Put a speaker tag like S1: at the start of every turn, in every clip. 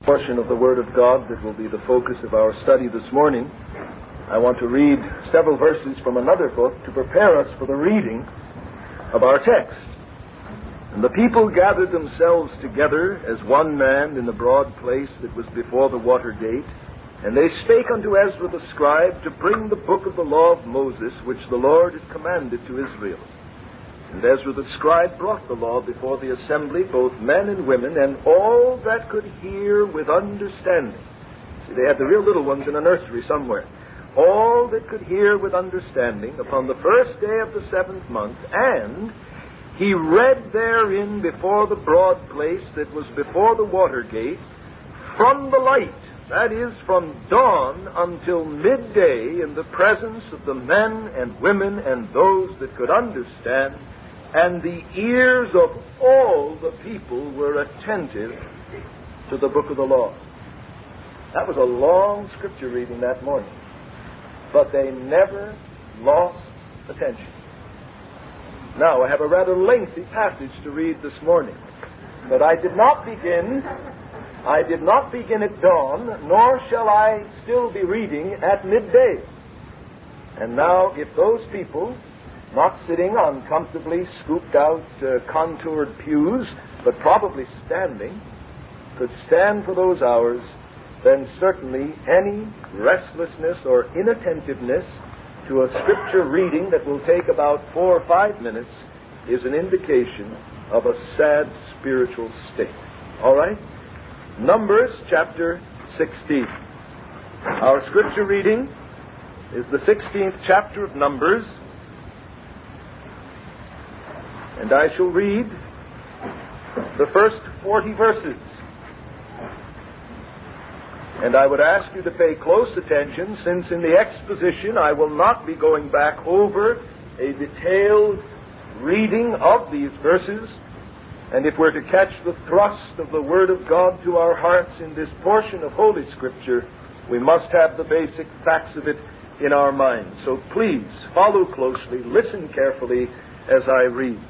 S1: Portion of the Word of God that will be the focus of our study this morning. I want to read several verses from another book to prepare us for the reading of our text. And the people gathered themselves together as one man in the broad place that was before the water gate, and they spake unto Ezra the scribe to bring the book of the law of Moses, which the Lord had commanded to Israel. And Ezra the scribe brought the law before the assembly, both men and women, and all that could hear with understanding. See, they had the real little ones in a nursery somewhere. All that could hear with understanding upon the first day of the 7th month, and he read therein before the broad place that was before the water gate, from the light, that is, from dawn until midday, in the presence of the men and women and those that could understand, and the ears of all the people were attentive to the book of the law. That was a long scripture reading that morning, but they never lost attention. Now, I have a rather lengthy passage to read this morning, but I did not begin at dawn, nor shall I still be reading at midday. And now, if those people, not sitting on comfortably scooped out, contoured pews, but probably standing, could stand for those hours, then certainly any restlessness or inattentiveness to a scripture reading that will take about 4 or 5 minutes is an indication of a sad spiritual state. All right? Numbers chapter 16. Our scripture reading is the 16th chapter of Numbers, and I shall read the first 40 verses. And I would ask you to pay close attention, since in the exposition I will not be going back over a detailed reading of these verses. And if we're to catch the thrust of the Word of God to our hearts in this portion of Holy Scripture, we must have the basic facts of it in our minds. So please follow closely, listen carefully as I read.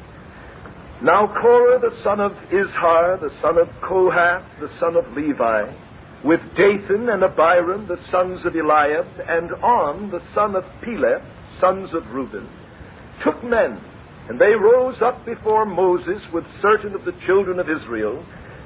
S1: Now Korah the son of Izhar, the son of Kohath, the son of Levi, with Dathan and Abiram, the sons of Eliab, and On, the son of Peleth, sons of Reuben, took men, and they rose up before Moses with certain of the children of Israel,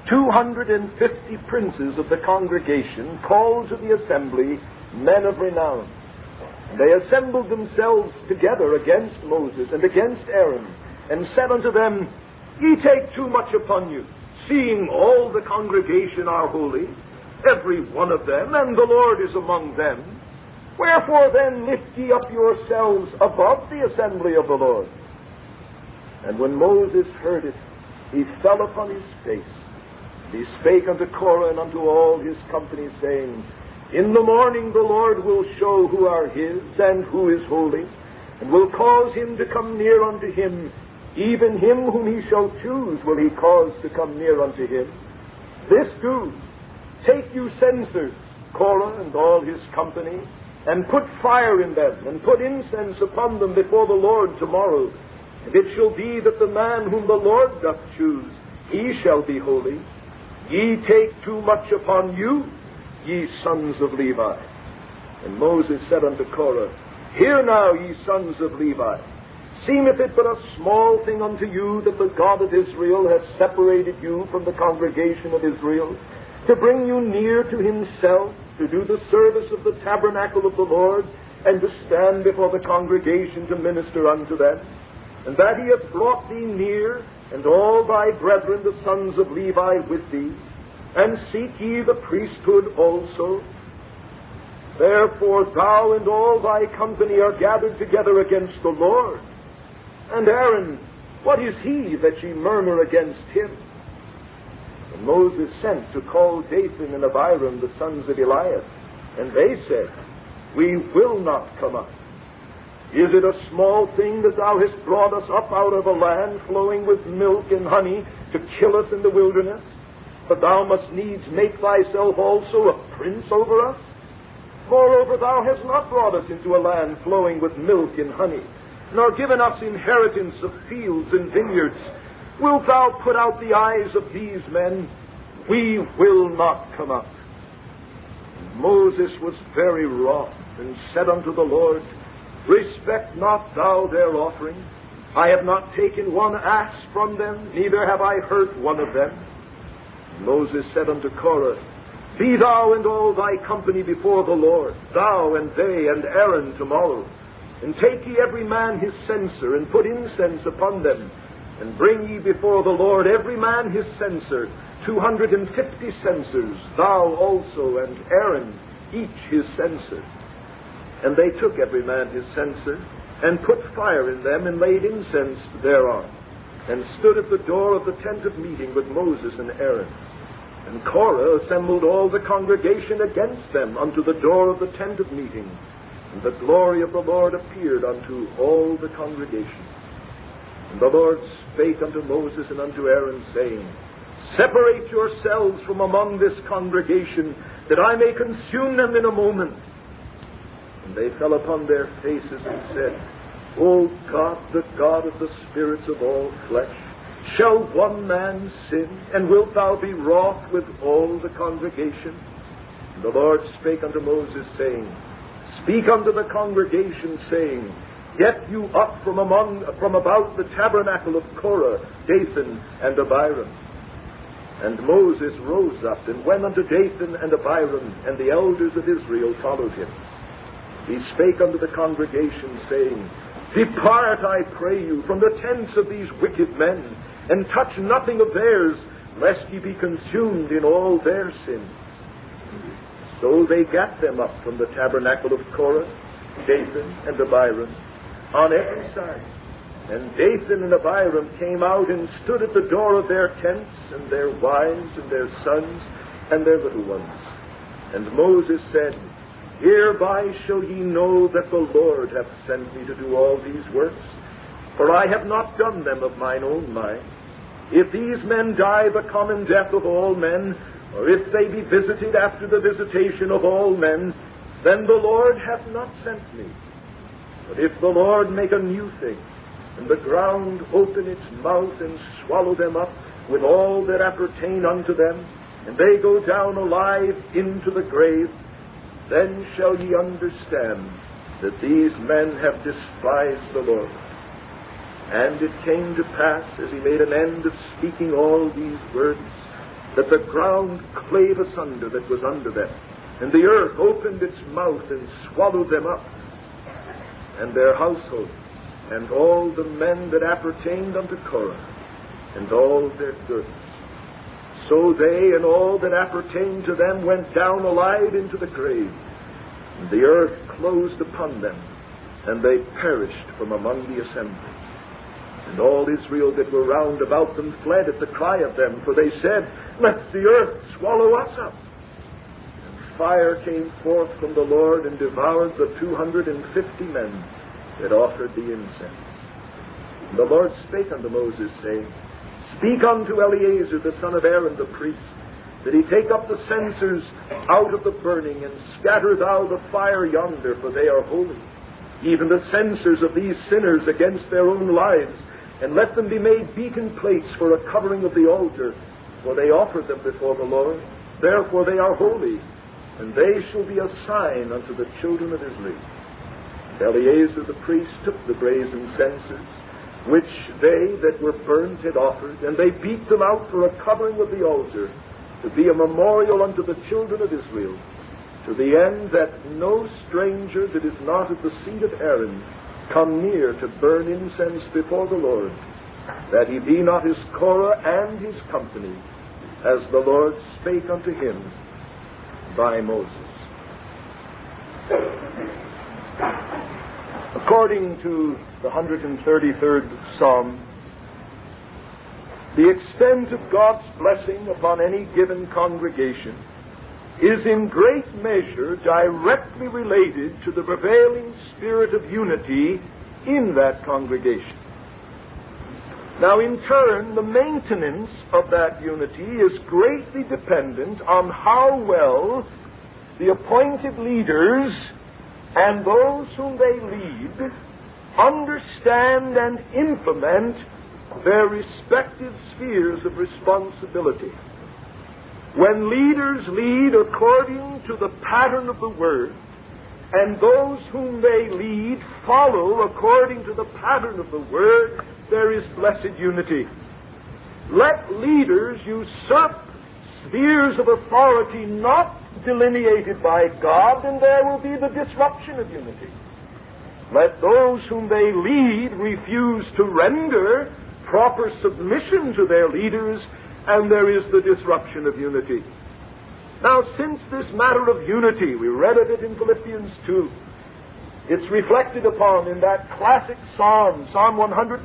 S1: 250 princes of the congregation, called to the assembly, men of renown. And they assembled themselves together against Moses and against Aaron, and said unto them, Ye take too much upon you, seeing all the congregation are holy, every one of them, and the Lord is among them. Wherefore then lift ye up yourselves above the assembly of the Lord? And when Moses heard it, he fell upon his face. He spake unto Korah and unto all his company, saying, In the morning the Lord will show who are his, and who is holy, and will cause him to come near unto him. Even him whom he shall choose will he cause to come near unto him. This do. Take you censers, Korah and all his company, and put fire in them, and put incense upon them before the Lord tomorrow. And it shall be that the man whom the Lord doth choose, he shall be holy. Ye take too much upon you, ye sons of Levi. And Moses said unto Korah, Hear now, ye sons of Levi, seemeth it but a small thing unto you that the God of Israel hath separated you from the congregation of Israel, to bring you near to himself, to do the service of the tabernacle of the Lord, and to stand before the congregation to minister unto them? And that he hath brought thee near, and all thy brethren the sons of Levi with thee, and seek ye the priesthood also? Therefore thou and all thy company are gathered together against the Lord. And Aaron, what is he that ye murmur against him? And Moses sent to call Dathan and Abiram, the sons of Eliab. And they said, We will not come up. Is it a small thing that thou hast brought us up out of a land flowing with milk and honey to kill us in the wilderness? But thou must needs make thyself also a prince over us? Moreover, thou hast not brought us into a land flowing with milk and honey, nor given us inheritance of fields and vineyards. Wilt thou put out the eyes of these men? we will not come up. And Moses was very wroth, and said unto the Lord, Respect not thou their offering. I have not taken one ass from them, neither have I hurt one of them. And Moses said unto Korah, Be thou and all thy company before the Lord, thou and they and Aaron tomorrow, and take ye every man his censer, and put incense upon them, and bring ye before the Lord every man his censer, 250 censers, thou also and Aaron, each his censer. And they took every man his censer, and put fire in them, and laid incense thereon, and stood at the door of the tent of meeting with Moses and Aaron. And Korah assembled all the congregation against them unto the door of the tent of meeting. And the glory of the Lord appeared unto all the congregation. And the Lord spake unto Moses and unto Aaron, saying, Separate yourselves from among this congregation, that I may consume them in a moment. And they fell upon their faces and said, O God, the God of the spirits of all flesh, shall one man sin, and wilt thou be wroth with all the congregation? And the Lord spake unto Moses, saying, Speak unto the congregation, saying, Get you up from about the tabernacle of Korah, Dathan, and Abiram. And Moses rose up, and went unto Dathan and Abiram, and the elders of Israel followed him. He spake unto the congregation, saying, Depart, I pray you, from the tents of these wicked men, and touch nothing of theirs, lest ye be consumed in all their sins. So they gat them up from the tabernacle of Korah, Dathan, and Abiram, on every side. And Dathan and Abiram came out and stood at the door of their tents, and their wives, and their sons, and their little ones. And Moses said, Hereby shall ye know that the Lord hath sent me to do all these works, for I have not done them of mine own mind. If these men die the common death of all men, or if they be visited after the visitation of all men, then the Lord hath not sent me. But if the Lord make a new thing, and the ground open its mouth and swallow them up with all that appertain unto them, and they go down alive into the grave, then shall ye understand that these men have despised the Lord. And it came to pass, as he made an end of speaking all these words, that the ground clave asunder that was under them, and the earth opened its mouth and swallowed them up, and their household, and all the men that appertained unto Korah, and all their goods. So they and all that appertained to them went down alive into the grave, and the earth closed upon them, and they perished from among the assembly. And all Israel that were round about them fled at the cry of them, for they said, Let the earth swallow us up. And fire came forth from the Lord and devoured the 250 men that offered the incense. And the Lord spake unto Moses, saying, Speak unto Eleazar the son of Aaron the priest, that he take up the censers out of the burning, and scatter thou the fire yonder, for they are holy, even the censers of these sinners against their own lives, and let them be made beacon plates for a covering of the altar, for they offered them before the Lord. Therefore they are holy, and they shall be a sign unto the children of Israel. And Eleazar the priest took the brazen censers, which they that were burnt had offered, and they beat them out for a covering of the altar, to be a memorial unto the children of Israel, to the end that no stranger that is not of the seed of Aaron come near to burn incense before the Lord, that he be not as Korah and his company, as the Lord spake unto him by Moses. According to the 133rd Psalm, the extent of God's blessing upon any given congregation is in great measure directly related to the prevailing spirit of unity in that congregation. Now, in turn, the maintenance of that unity is greatly dependent on how well the appointed leaders and those whom they lead understand and implement their respective spheres of responsibility. When leaders lead according to the pattern of the Word, and those whom they lead follow according to the pattern of the Word, there is blessed unity. Let leaders usurp spheres of authority not delineated by God, and there will be the disruption of unity. Let those whom they lead refuse to render proper submission to their leaders, and there is the disruption of unity. Now, since this matter of unity, we read of it in Philippians 2, it's reflected upon in that classic psalm, Psalm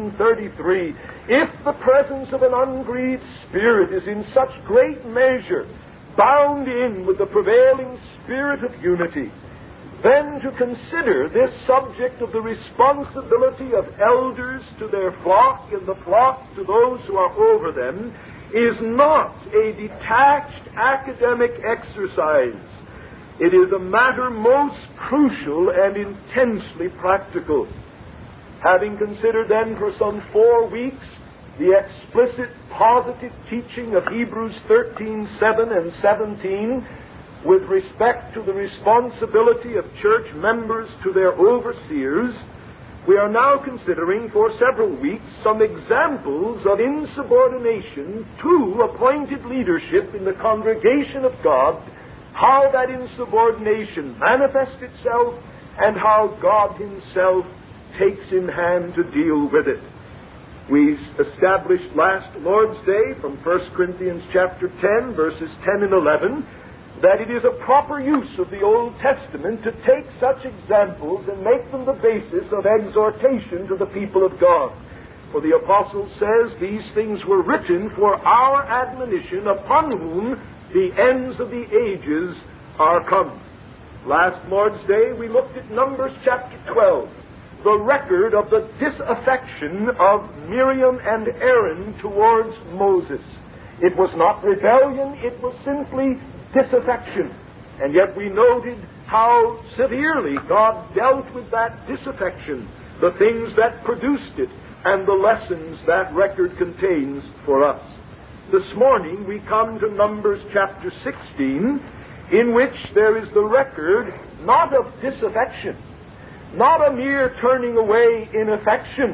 S1: 133. If the presence of an ungrieved spirit is in such great measure bound in with the prevailing spirit of unity, then to consider this subject of the responsibility of elders to their flock and the flock to those who are over them is not a detached academic exercise. It is a matter most crucial and intensely practical. Having considered then for some 4 weeks the explicit positive teaching of Hebrews 13:7 and 17 with respect to the responsibility of church members to their overseers, we are now considering for several weeks some examples of insubordination to appointed leadership in the congregation of God, how that insubordination manifests itself, and how God Himself takes in hand to deal with it. We established last Lord's Day from 1 Corinthians chapter 10, verses 10 and 11, that it is a proper use of the Old Testament to take such examples and make them the basis of exhortation to the people of God. For the Apostle says, these things were written for our admonition, upon whom the ends of the ages are come. Last Lord's Day we looked at Numbers chapter 12, the record of the disaffection of Miriam and Aaron towards Moses. It was not rebellion, it was simply disaffection. And yet we noted how severely God dealt with that disaffection, the things that produced it, and the lessons that record contains for us. This morning we come to Numbers chapter 16, in which there is the record not of disaffection, not a mere turning away in affection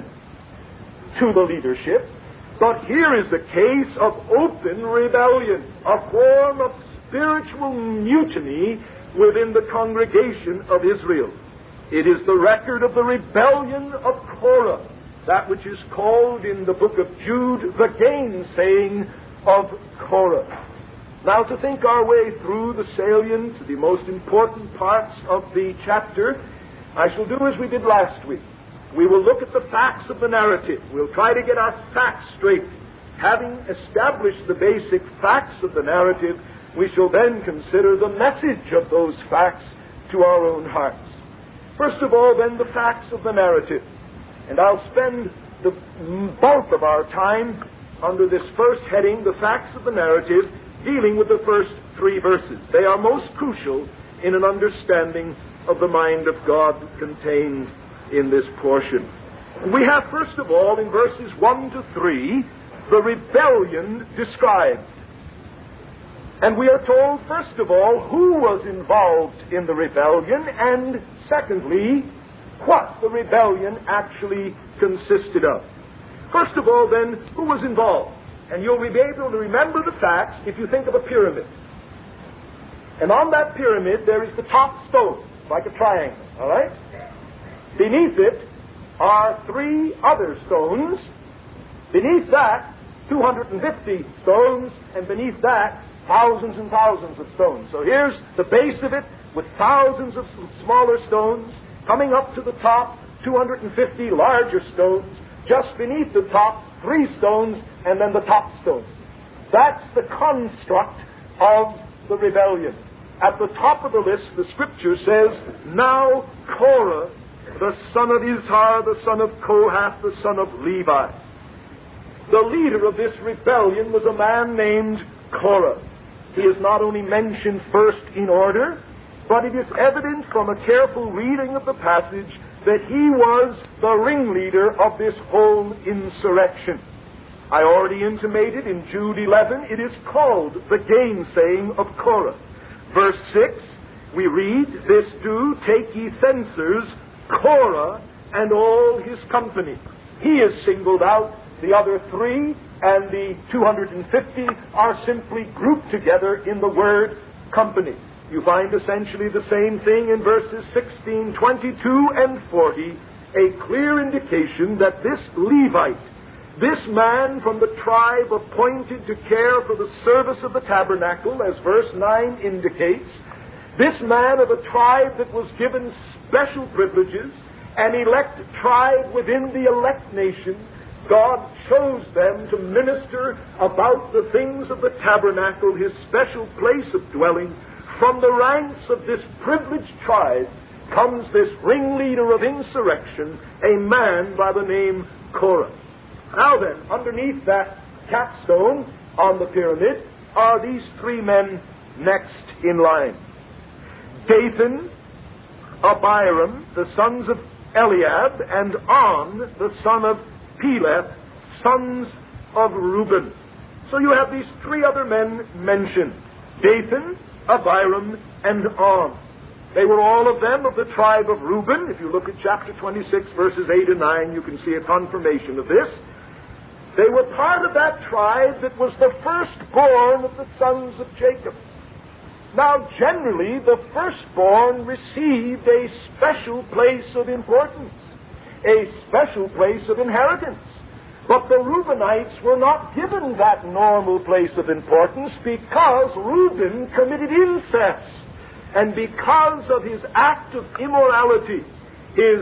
S1: to the leadership, but here is a case of open rebellion, a form of spiritual mutiny within the congregation of Israel. It is the record of the rebellion of Korah, that which is called in the book of Jude the gainsaying of Korah. Now, to think our way through the salient, the most important parts of the chapter, I shall do as we did last week. We will look at the facts of the narrative. We'll try to get our facts straight. Having established the basic facts of the narrative, we shall then consider the message of those facts to our own hearts. First of all, then, the facts of the narrative. And I'll spend the bulk of our time under this first heading, the facts of the narrative, dealing with the first 3 verses. They are most crucial in an understanding of the mind of God contained in this portion. We have, first of all, in verses 1 to 3, the rebellion described. And we are told, first of all, who was involved in the rebellion, and secondly, what the rebellion actually consisted of. First of all, then, who was involved? And you'll be able to remember the facts if you think of a pyramid. And on that pyramid, there is the top stone, like a triangle, all right? Beneath it are 3 other stones. Beneath that, 250 stones, and beneath that, thousands and thousands of stones. So here's the base of it with thousands of smaller stones, coming up to the top, 250 larger stones, just beneath the top, 3 stones, and then the top stone. That's the construct of the rebellion. At the top of the list, the Scripture says, now Korah, the son of Izhar, the son of Kohath, the son of Levi. The leader of this rebellion was a man named Korah. He is not only mentioned first in order, but it is evident from a careful reading of the passage that he was the ringleader of this whole insurrection. I already intimated in Jude 11, it is called the gainsaying of Korah. Verse 6, we read, "This do take ye censors, Korah and all his company." He is singled out. The other three and the 250 are simply grouped together in the word company. You find essentially the same thing in verses 16, 22, and 40, a clear indication that this Levite, this man from the tribe appointed to care for the service of the tabernacle, as verse 9 indicates, this man of a tribe that was given special privileges, an elect tribe within the elect nation, God chose them to minister about the things of the tabernacle, his special place of dwelling. From the ranks of this privileged tribe comes this ringleader of insurrection, a man by the name Korah. Now then, underneath that capstone on the pyramid are these three men next in line. Dathan, Abiram, the sons of Eliab, and On, the son of Peleth, sons of Reuben. So you have these three other men mentioned: Dathan, Abiram, and On. They were all of them of the tribe of Reuben. If you look at chapter 26, verses 8 and 9, you can see a confirmation of this. They were part of that tribe that was the firstborn of the sons of Jacob. Now, generally, the firstborn received a special place of importance, a special place of inheritance. But the Reubenites were not given that normal place of importance because Reuben committed incest. And because of his act of immorality, his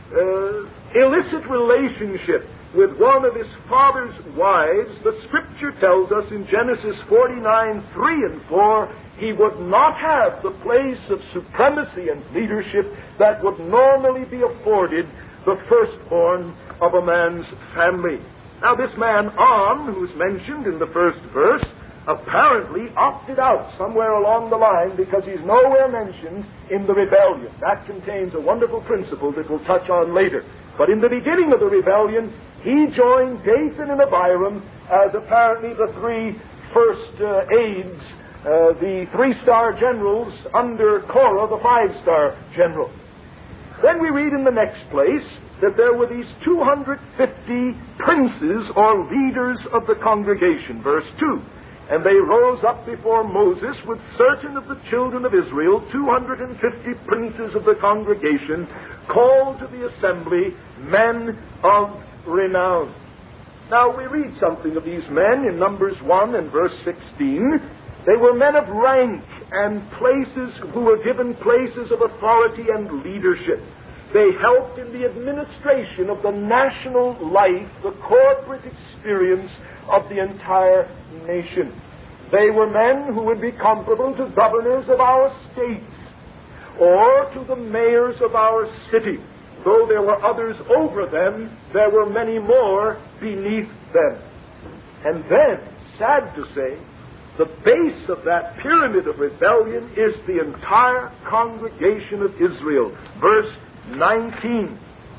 S1: illicit relationship with one of his father's wives, the Scripture tells us in Genesis 49, 3 and 4, he would not have the place of supremacy and leadership that would normally be afforded the firstborn of a man's family. Now this man On, who's mentioned in the first verse, apparently opted out somewhere along the line because he's nowhere mentioned in the rebellion. That contains a wonderful principle that we'll touch on later. But in the beginning of the rebellion, he joined Dathan and Abiram as apparently the three first aides, the 3-star generals under Korah, the 5-star general. Then we read in the next place that there were these 250 princes or leaders of the congregation. Verse 2. And they rose up before Moses with certain of the children of Israel, 250 princes of the congregation, called to the assembly, men of renown. Now we read something of these men in Numbers 1 and verse 16. They were men of rank and places who were given places of authority and leadership. They helped in the administration of the national life, the corporate experience of the entire nation. They were men who would be comparable to governors of our states or to the mayors of our city. Though there were others over them, there were many more beneath them. And then, sad to say, the base of that pyramid of rebellion is the entire congregation of Israel. Verse 19.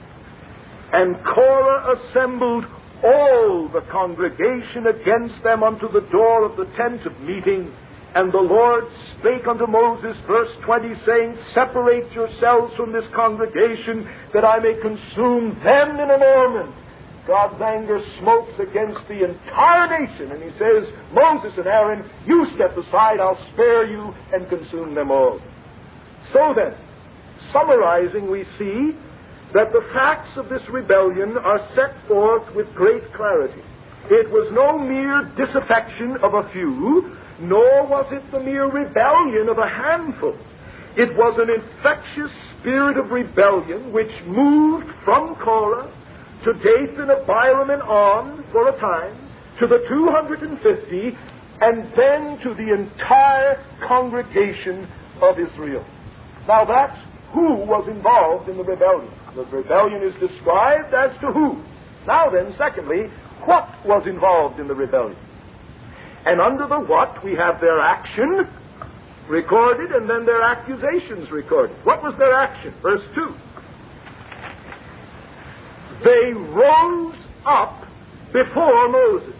S1: And Korah assembled all the congregation against them unto the door of the tent of meeting. And the Lord spake unto Moses, verse 20, saying, Separate yourselves from this congregation, that I may consume them in a moment. God's anger smokes against the entire nation, and he says, Moses and Aaron, you step aside, I'll spare you and consume them all. So then, summarizing, we see that the facts of this rebellion are set forth with great clarity. It was no mere disaffection of a few, nor was it the mere rebellion of a handful. It was an infectious spirit of rebellion which moved from Korah to Dathan, Abiram, and On for a time, to the 250, and then to the entire congregation of Israel. Now that's who was involved in the rebellion. The rebellion is described as to who. Now then, secondly, what was involved in the rebellion? And under the what, we have their action recorded and then their accusations recorded. What was their action? Verse 2. They rose up before Moses.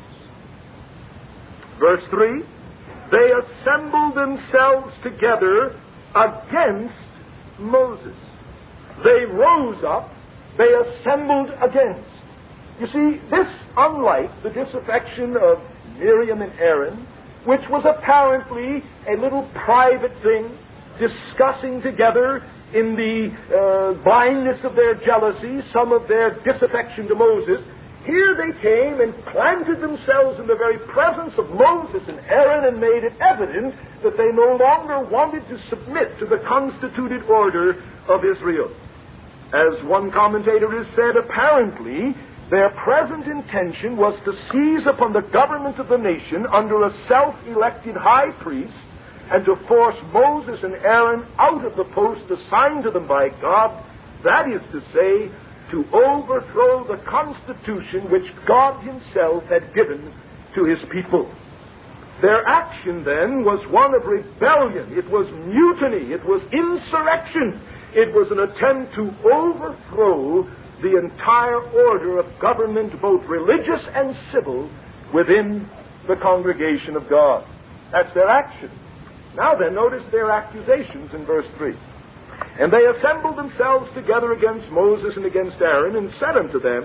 S1: Verse 3, they assembled themselves together against Moses. They rose up, they assembled against. You see, this, unlike the disaffection of Miriam and Aaron, which was apparently a little private thing, discussing together in the blindness of their jealousy some of their disaffection to Moses, here they came and planted themselves in the very presence of Moses and Aaron and made it evident that they no longer wanted to submit to the constituted order of Israel. As one commentator has said, apparently their present intention was to seize upon the government of the nation under a self-elected high priest and to force Moses and Aaron out of the post assigned to them by God, that is to say, to overthrow the constitution which God himself had given to his people. Their action then was one of rebellion. It was mutiny. It was insurrection. It was an attempt to overthrow the entire order of government, both religious and civil, within the congregation of God. That's their action. Now then, notice their accusations in verse 3. And they assembled themselves together against Moses and against Aaron, and said unto them,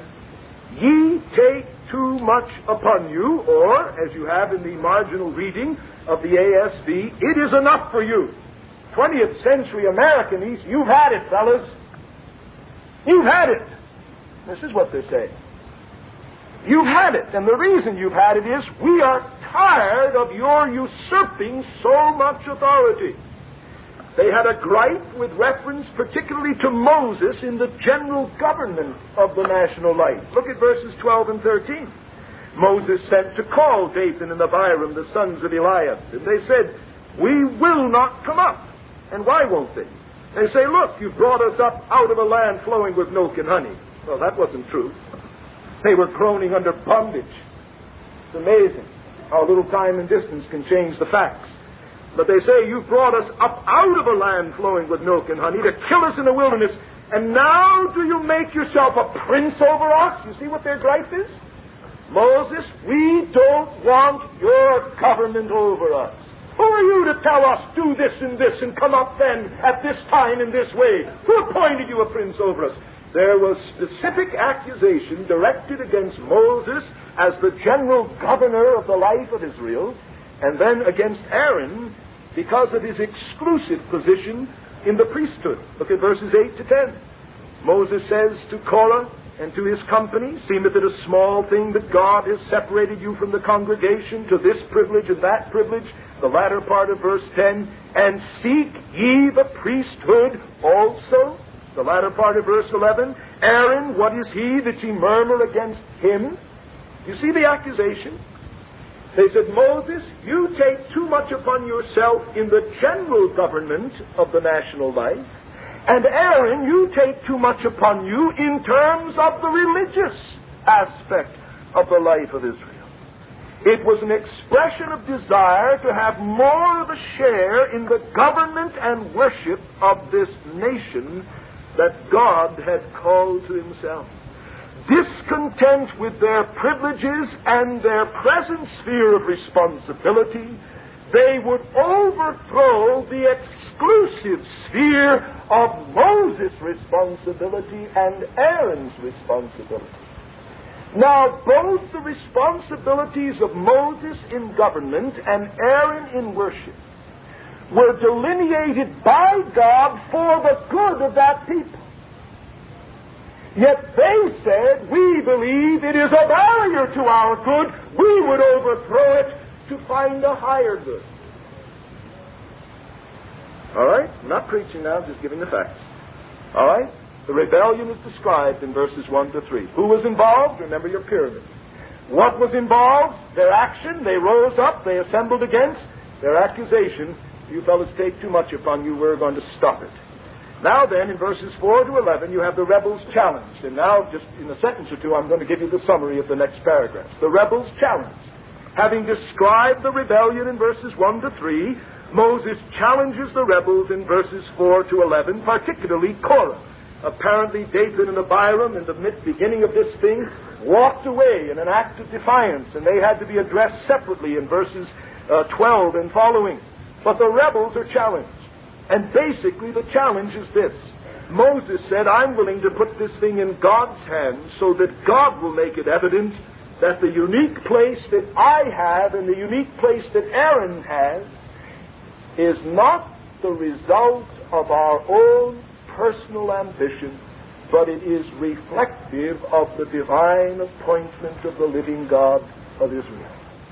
S1: Ye take too much upon you, or, as you have in the marginal reading of the ASV, it is enough for you. 20th century Americanese, you've had it, fellas. You've had it. This is what they're saying. You've had it, and the reason you've had it is, we are tired of your usurping so much authority. They had a gripe with reference particularly to Moses in the general government of the national life. Look at verses 12 and 13. Moses sent to call Dathan and Abiram, the sons of Eliab. And they said, We will not come up. And why won't they? They say, Look, you brought us up out of a land flowing with milk and honey. Well, that wasn't true. They were groaning under bondage. It's amazing how little time and distance can change the facts. But they say, you brought us up out of a land flowing with milk and honey to kill us in the wilderness, and now do you make yourself a prince over us? You see what their gripe is? Moses, we don't want your government over us. Who are you to tell us, do this and come up then at this time in this way? Who appointed you a prince over us? There was specific accusation directed against Moses as the general governor of the life of Israel, and then against Aaron because of his exclusive position in the priesthood. Look at verses 8 to 10. Moses says to Korah and to his company, Seemeth it a small thing that God has separated you from the congregation to this privilege and that privilege? The latter part of verse 10, and seek ye the priesthood also? The latter part of verse 11, Aaron, what is he that ye murmur against him? You see the accusation? They said, Moses, you take too much upon yourself in the general government of the national life, and Aaron, you take too much upon you in terms of the religious aspect of the life of Israel. It was an expression of desire to have more of a share in the government and worship of this nation that God had called to himself. Discontent with their privileges and their present sphere of responsibility, they would overthrow the exclusive sphere of Moses' responsibility and Aaron's responsibility. Now, both the responsibilities of Moses in government and Aaron in worship were delineated by God for the good of that people. Yet they said, we believe it is a barrier to our good. We would overthrow it to find a higher good. All right? I'm not preaching now, just giving the facts. All right? The rebellion is described in verses 1 to 3. Who was involved? Remember your pyramid. What was involved? Their action. They rose up. They assembled against. Their accusation. You fellas take too much upon you. We're going to stop it. Now then, in verses 4 to 11, you have the rebels challenged. And now, just in a sentence or two, I'm going to give you the summary of the next paragraphs. The rebels challenged. Having described the rebellion in verses 1 to 3, Moses challenges the rebels in verses 4 to 11, particularly Korah. Apparently Dathan and Abiram, in the beginning of this thing, walked away in an act of defiance, and they had to be addressed separately in verses 12 and following. But the rebels are challenged. And basically the challenge is this. Moses said, I'm willing to put this thing in God's hands so that God will make it evident that the unique place that I have and the unique place that Aaron has is not the result of our own personal ambition, but it is reflective of the divine appointment of the living God of Israel.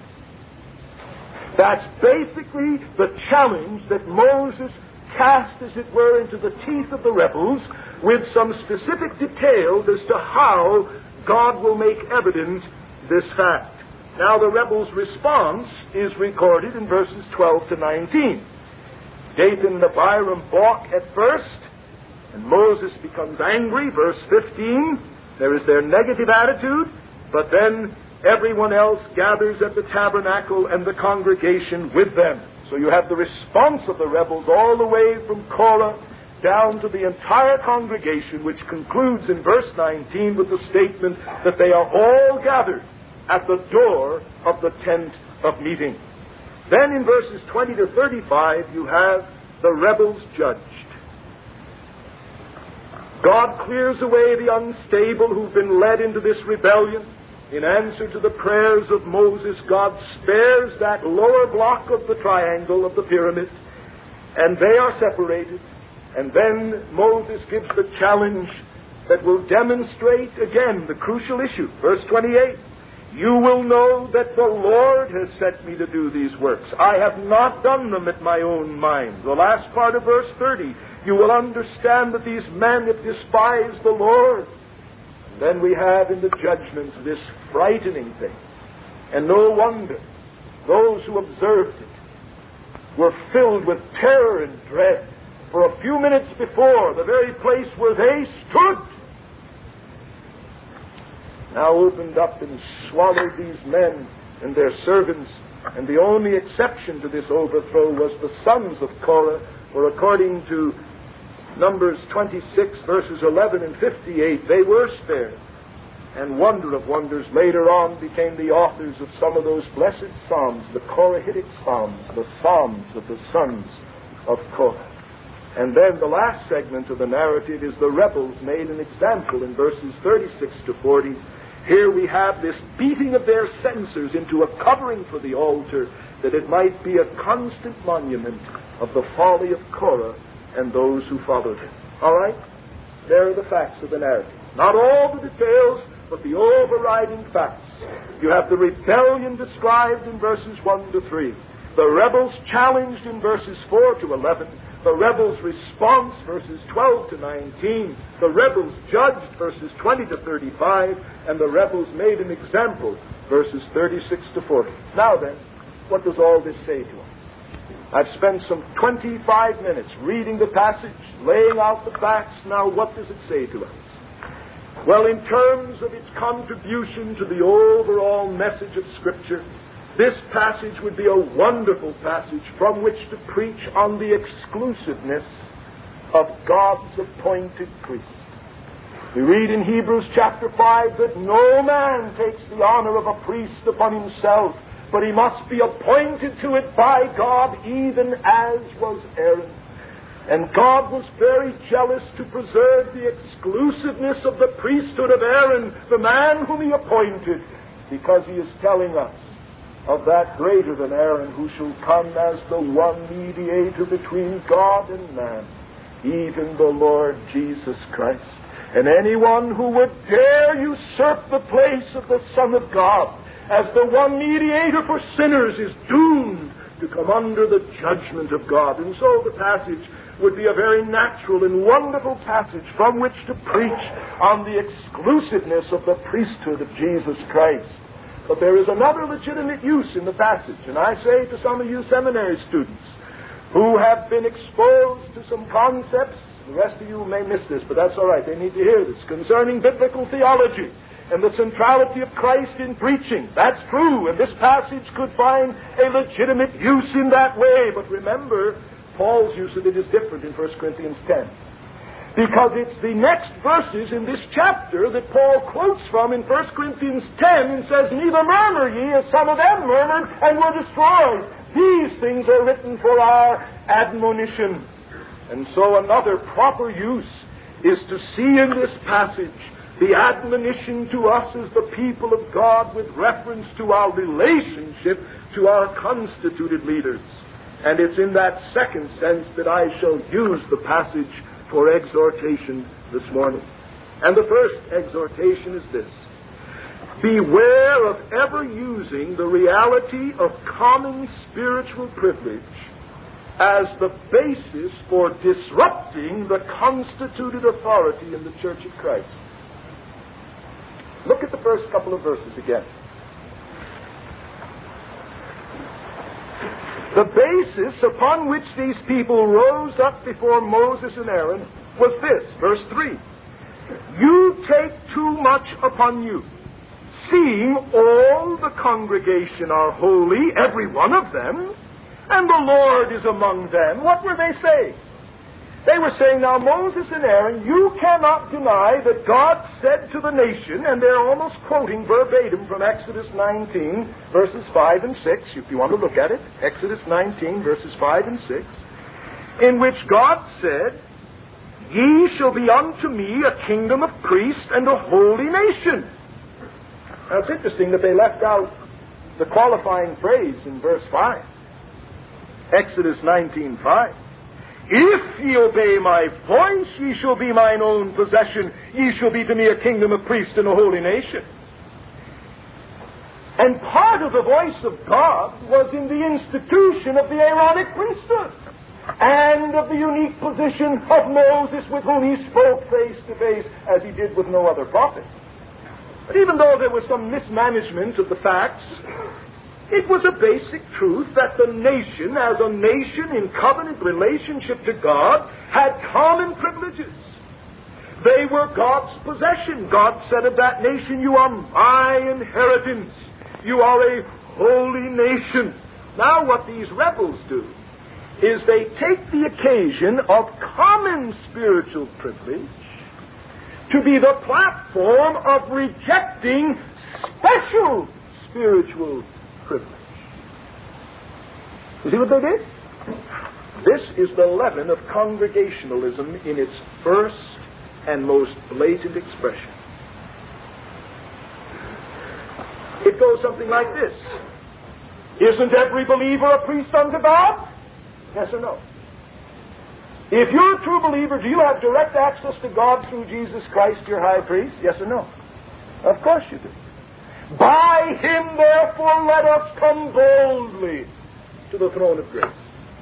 S1: That's basically the challenge that Moses cast, as it were, into the teeth of the rebels, with some specific details as to how God will make evident this fact. Now, the rebels' response is recorded in verses 12 to 19. Dathan and Abiram balk at first, and Moses becomes angry. Verse 15, there is their negative attitude, but then everyone else gathers at the tabernacle and the congregation with them. So you have the response of the rebels all the way from Korah down to the entire congregation, which concludes in verse 19 with the statement that they are all gathered at the door of the tent of meeting. Then in verses 20 to 35, you have the rebels judged. God clears away the unstable who've been led into this rebellion. In answer to the prayers of Moses, God spares that lower block of the triangle of the pyramid, and they are separated. And then Moses gives the challenge that will demonstrate again the crucial issue. Verse 28, you will know that the Lord has sent me to do these works. I have not done them at my own mind. The last part of verse 30, you will understand that these men have despised the Lord. And then we have in the judgment this frightening thing. And no wonder those who observed it were filled with terror and dread. For a few minutes before, the very place where they stood now opened up and swallowed these men and their servants. And the only exception to this overthrow was the sons of Korah, for according to Numbers 26, verses 11 and 58, they were spared. And wonder of wonders, later on became the authors of some of those blessed psalms, the Korahitic psalms, the psalms of the sons of Korah. And then the last segment of the narrative is the rebels made an example in verses 36 to 40. Here we have this beating of their censers into a covering for the altar, that it might be a constant monument of the folly of Korah and those who followed him. All right? There are the facts of the narrative. Not all the details, but the overriding facts. You have the rebellion described in verses 1 to 3. The rebels challenged in verses 4 to 11. The rebels' response, verses 12 to 19. The rebels judged, verses 20 to 35. And the rebels made an example, verses 36 to 40. Now then, what does all this say to us? I've spent some 25 minutes reading the passage, laying out the facts. Now, what does it say to us? Well, in terms of its contribution to the overall message of Scripture, this passage would be a wonderful passage from which to preach on the exclusiveness of God's appointed priest. We read in Hebrews chapter 5 that no man takes the honor of a priest upon himself, but he must be appointed to it by God, even as was Aaron. And God was very jealous to preserve the exclusiveness of the priesthood of Aaron, the man whom he appointed, because he is telling us of that greater than Aaron who shall come as the one mediator between God and man, even the Lord Jesus Christ. And anyone who would dare usurp the place of the Son of God as the one mediator for sinners is doomed to come under the judgment of God. And so the passage would be a very natural and wonderful passage from which to preach on the exclusiveness of the priesthood of Jesus Christ. But there is another legitimate use in the passage, and I say to some of you seminary students who have been exposed to some concepts, the rest of you may miss this, but that's all right, they need to hear this, concerning biblical theology and the centrality of Christ in preaching. That's true, and this passage could find a legitimate use in that way. But remember, Paul's use of it is different in 1 Corinthians 10. Because it's the next verses in this chapter that Paul quotes from in 1 Corinthians 10 and says, "Neither murmur ye, as some of them murmured and were destroyed. These things are written for our admonition." And so another proper use is to see in this passage the admonition to us as the people of God with reference to our relationship to our constituted leaders. And it's in that second sense that I shall use the passage for exhortation this morning. And the first exhortation is this: beware of ever using the reality of common spiritual privilege as the basis for disrupting the constituted authority in the Church of Christ. Look at the first couple of verses again. The basis upon which these people rose up before Moses and Aaron was this, verse 3. "You take too much upon you, seeing all the congregation are holy, every one of them, and the Lord is among them." What were they saying? They were saying, now Moses and Aaron, you cannot deny that God said to the nation, and they're almost quoting verbatim from Exodus 19, verses 5 and 6, if you want to look at it, Exodus 19, verses 5 and 6, in which God said, "Ye shall be unto me a kingdom of priests and a holy nation." Now it's interesting that they left out the qualifying phrase in verse 5. Exodus 19:5. "If ye obey my voice, ye shall be mine own possession. Ye shall be to me a kingdom of priests and a holy nation." And part of the voice of God was in the institution of the Aaronic priesthood and of the unique position of Moses, with whom he spoke face to face as he did with no other prophet. But even though there was some mismanagement of the facts, it was a basic truth that the nation, as a nation in covenant relationship to God, had common privileges. They were God's possession. God said of that nation, "You are my inheritance. You are a holy nation." Now what these rebels do is they take the occasion of common spiritual privilege to be the platform of rejecting special spiritual privilege. You see what they did? This is the leaven of congregationalism in its first and most blatant expression. It goes something like this: isn't every believer a priest unto God? Yes or no? If you're a true believer, do you have direct access to God through Jesus Christ, your high priest? Yes or no? Of course you do. "By him, therefore, let us come boldly to the throne of grace."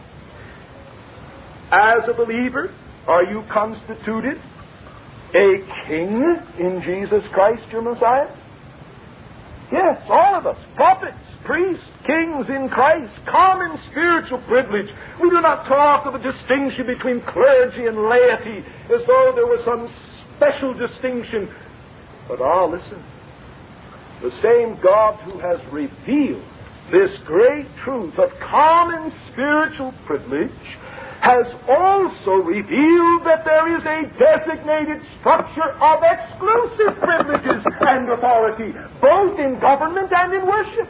S1: As a believer, are you constituted a king in Jesus Christ, your Messiah? Yes, all of us. Prophets, priests, kings in Christ. Common spiritual privilege. We do not talk of a distinction between clergy and laity as though there was some special distinction. But listen. The same God who has revealed this great truth of common spiritual privilege has also revealed that there is a designated structure of exclusive privileges and authority, both in government and in worship.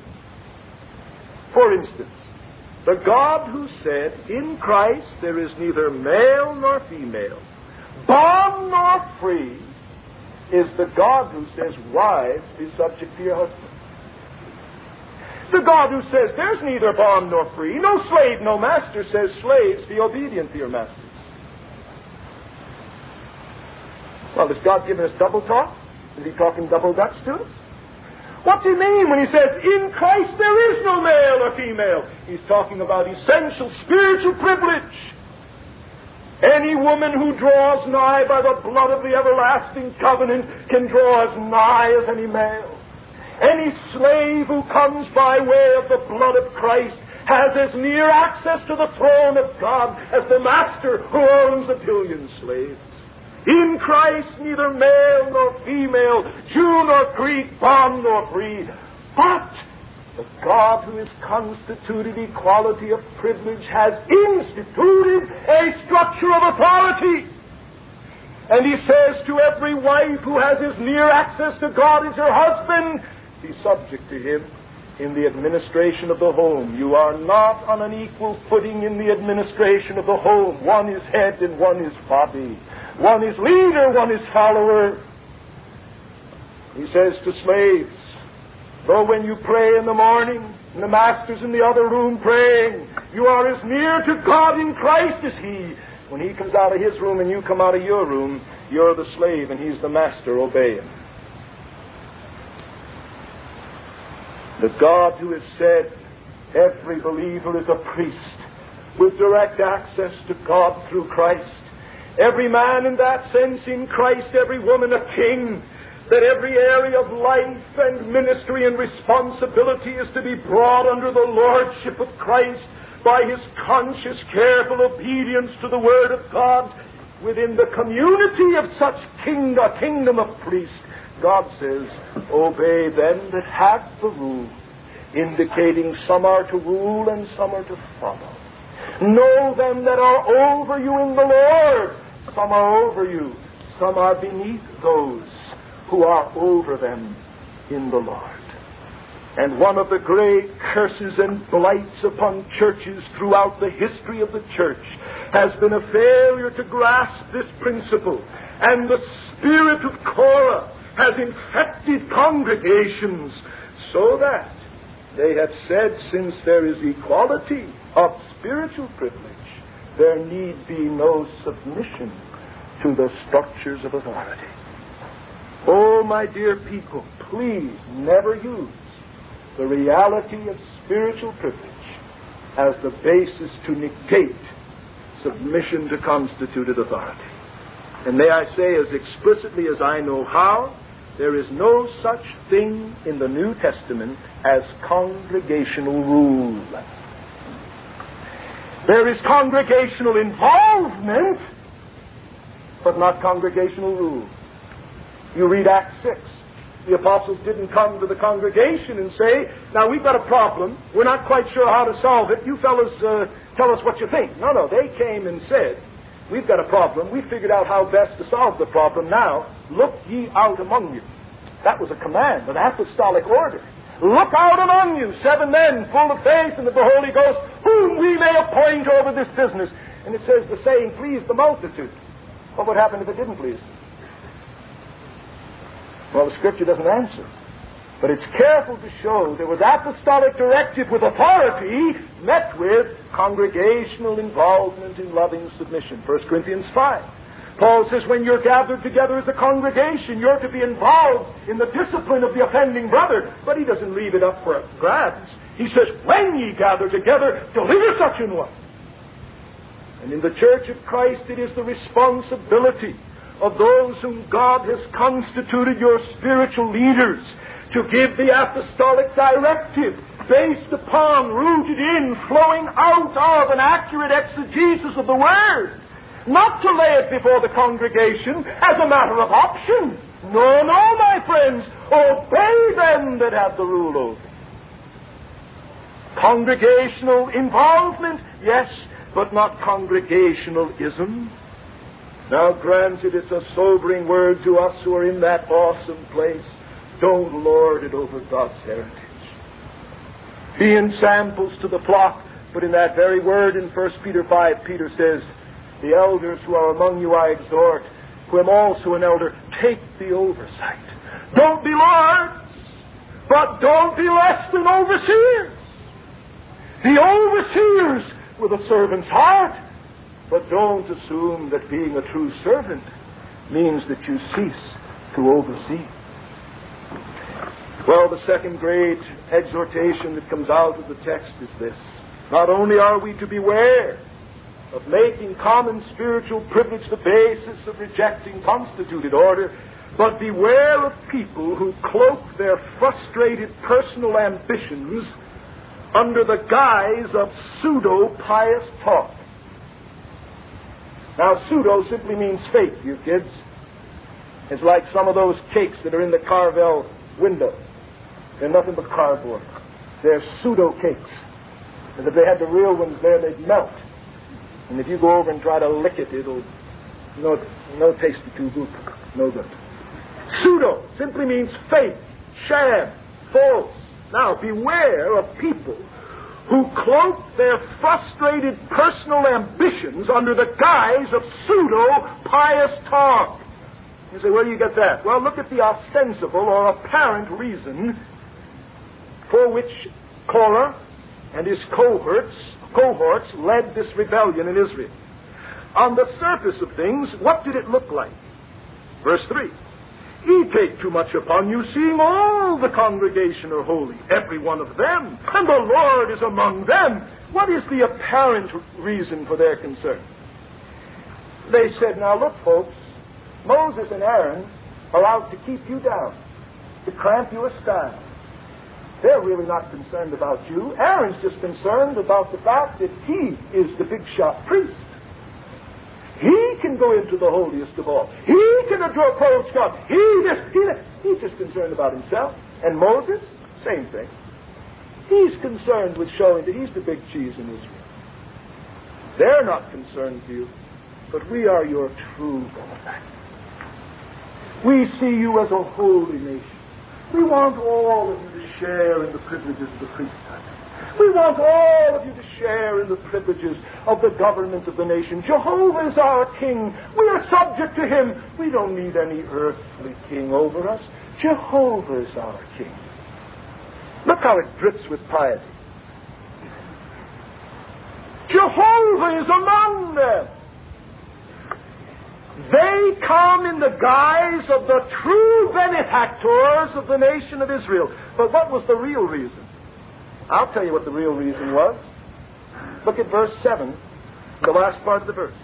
S1: For instance, the God who said, "In Christ there is neither male nor female, bond nor free," is the God who says, "Wives, be subject to your husband." The God who says, "There's neither bond nor free, no slave, no master," says, "Slaves, be obedient to your masters." Well, has God given us double talk? Is he talking double Dutch to us? What's he mean when he says, "In Christ there is no male or female"? He's talking about essential spiritual privilege. Any woman who draws nigh by the blood of the everlasting covenant can draw as nigh as any male. Any slave who comes by way of the blood of Christ has as near access to the throne of God as the master who owns a billion slaves. In Christ neither male nor female, Jew nor Greek, bond nor free, but the God who has constituted equality of privilege has instituted a structure of authority. And he says to every wife who has as near access to God as your husband, be subject to him in the administration of the home. You are not on an equal footing in the administration of the home. One is head and one is body. One is leader, one is follower. He says to slaves, though when you pray in the morning, and the master's in the other room praying, you are as near to God in Christ as he. When he comes out of his room and you come out of your room, you're the slave and he's the master. Obey him. The God who has said every believer is a priest with direct access to God through Christ. Every man in that sense in Christ, every woman a king. That every area of life and ministry and responsibility is to be brought under the lordship of Christ by his conscious, careful obedience to the Word of God. Within the community of such a kingdom of priests, God says, obey them that have the rule, indicating some are to rule and some are to follow. Know them that are over you in the Lord. Some are over you, some are beneath those who are over them in the Lord. And one of the great curses and blights upon churches throughout the history of the church has been a failure to grasp this principle. And the spirit of Korah has infected congregations so that they have said, since there is equality of spiritual privilege, there need be no submission to the structures of authority. Oh, my dear people, please never use the reality of spiritual privilege as the basis to negate submission to constituted authority. And may I say as explicitly as I know how, there is no such thing in the New Testament as congregational rule. There is congregational involvement, but not congregational rule. You read Acts 6. The apostles didn't come to the congregation and say, now we've got a problem. We're not quite sure how to solve it. You fellows tell us what you think. No, they came and said, we've got a problem. We figured out how best to solve the problem. Now, look ye out among you. That was a command, an apostolic order. Look out among you, 7 men full of faith and of the Holy Ghost, whom we may appoint over this business. And it says the saying pleased the multitude. What would happen if it didn't please them? Well, the Scripture doesn't answer. But it's careful to show there was apostolic directive with authority met with congregational involvement in loving submission. 1 Corinthians 5. Paul says when you're gathered together as a congregation, you're to be involved in the discipline of the offending brother. But he doesn't leave it up for grabs. He says, when ye gather together, deliver such an one. And in the Church of Christ, it is the responsibility of those whom God has constituted your spiritual leaders to give the apostolic directive based upon, rooted in, flowing out of an accurate exegesis of the Word. Not to lay it before the congregation as a matter of option. No, my friends. Obey them that have the rule over. Congregational involvement, yes, but not congregationalism. Now, granted, it's a sobering word to us who are in that awesome place. Don't lord it over God's heritage. Be ensamples to the flock, but in that very word in 1 Peter 5, Peter says, the elders who are among you I exhort, who am also an elder, take the oversight. Don't be lords, but don't be less than overseers. The overseers with a servant's heart. But don't assume that being a true servant means that you cease to oversee. Well, the second great exhortation that comes out of the text is this. Not only are we to beware of making common spiritual privilege the basis of rejecting constituted order, but beware of people who cloak their frustrated personal ambitions under the guise of pseudo-pious talk. Now, pseudo simply means fake, you kids. It's like some of those cakes that are in the Carvel window. They're nothing but cardboard. They're pseudo cakes. And if they had the real ones there, they'd melt. And if you go over and try to lick it, it'll No tasty too good. No good. Pseudo simply means fake, sham, false. Now, beware of people who cloak their frustrated personal ambitions under the guise of pseudo-pious talk. You say, where do you get that? Well, look at the ostensible or apparent reason for which Korah and his cohorts led this rebellion in Israel. On the surface of things, what did it look like? Verse 3. Ye take too much upon you, seeing all the congregation are holy, every one of them, and the Lord is among them. What is the apparent reason for their concern? They said, now look, folks, Moses and Aaron are out to keep you down, to cramp your style. They're really not concerned about you. Aaron's just concerned about the fact that he is the big shot priest. He can go into the holiest of all. He can approach God. He's just concerned about himself. And Moses, same thing. He's concerned with showing that he's the big cheese in Israel. They're not concerned with you, but we are your true benefactors. We see you as a holy nation. We want all of you to share in the privileges of the priesthood. We want all of you to share in the privileges of the government of the nation. Jehovah is our king. We are subject to him. We don't need any earthly king over us. Jehovah is our king. Look how it drips with piety. Jehovah is among them. They come in the guise of the true benefactors of the nation of Israel. But what was the real reason? I'll tell you what the real reason was. Look at verse 7, the last part of the verse.